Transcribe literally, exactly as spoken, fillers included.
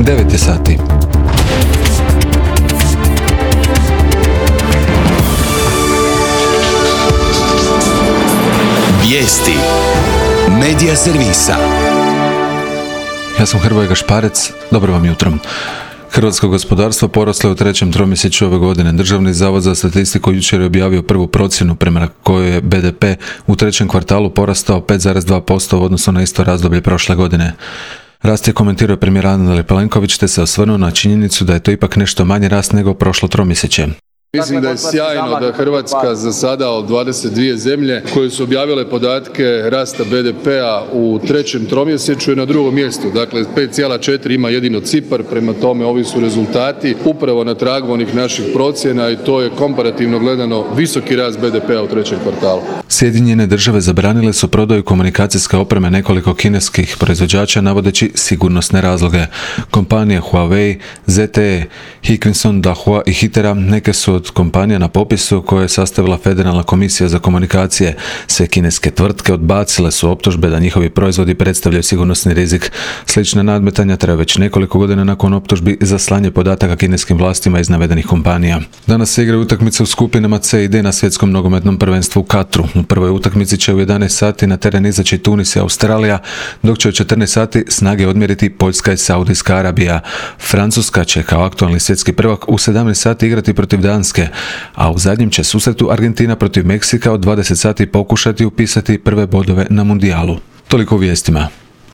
devet je sati. Vijesti Medija servisa. Ja sam Hrvoje Gašparec, dobro vam jutro. Hrvatsko gospodarstvo poraslo je u trećem tromjesečju ove godine. Državni zavod za statistiku jučer je objavio prvu procjenu prema kojoj je be de pe u trećem kvartalu porastao pet zarez dva posto u odnosu na isto razdoblje prošle godine. Rast je komentirao premijer Andrej Plenković te se osvrnuo na činjenicu da je to ipak nešto manji rast nego prošlo tromjesečje. Mislim da je sjajno da Hrvatska za sada od dvadeset dvije zemlje koje su objavile podatke rasta be de pea u trećem tromjesečju je na drugom mjestu. Dakle, pet zarez četiri ima jedino Cipar, prema tome ovi su rezultati upravo na tragu onih naših procjena i to je komparativno gledano visoki rast be de pea u trećem kvartalu. Sjedinjene države zabranile su prodaju komunikacijske opreme nekoliko kineskih proizvođača navodeći sigurnosne razloge. Kompanije Huawei, zet te e, Hikvision, Dahua i Hitera neke su od kompanija na popisu koje je sastavila Federalna komisija za komunikacije. Sve kineske tvrtke odbacile su optužbe da njihovi proizvodi predstavljaju sigurnosni rizik. Slična nadmetanja traju već nekoliko godina nakon optužbi za slanje podataka kineskim vlastima iz navedenih kompanija. Danas se igraju utakmice u skupinama C i D na svjetskom nogometnom prvenstvu u Katru. U prvoj utakmici će u jedanaest sati na teren izaći Tunis i Australija, dok će u četrnaest sati snage odmjeriti Poljska i Saudijska Arabija. Francuska će kao aktualni svjetski prvak u sedamnaest sati igrati protiv Danske, a u zadnjem će susretu Argentina protiv Meksika od dvadeset sati pokušati upisati prve bodove na mundijalu. Toliko u vijestima.